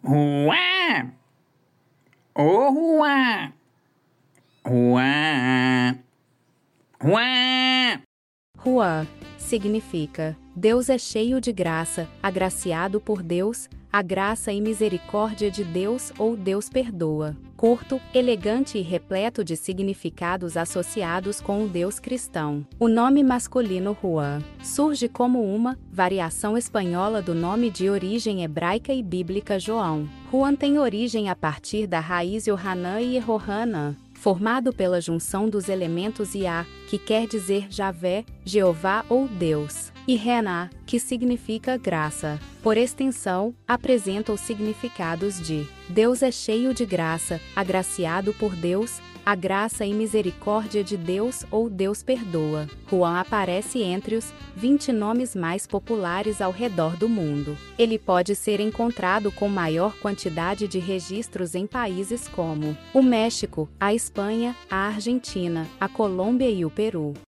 Ruá! Ô Ruá! Ruá! Ruá! Ruá significa Deus é cheio de graça, agraciado por Deus, a graça e misericórdia de Deus ou Deus perdoa. Curto, elegante e repleto de significados associados com o Deus cristão. O nome masculino Ruá surge como uma variação espanhola do nome de origem hebraica e bíblica João. Ruan tem origem a partir da raiz Yohanan e Yehohanan, formado pela junção dos elementos Iá, que quer dizer Javé, Jeová ou Deus, e Rená, que significa graça. Por extensão, apresenta os significados de Deus é cheio de graça, agraciado por Deus, a graça e misericórdia de Deus ou Deus perdoa. Ruan aparece entre os 20 nomes mais populares ao redor do mundo. Ele pode ser encontrado com maior quantidade de registros em países como o México, a Espanha, a Argentina, a Colômbia e o Peru.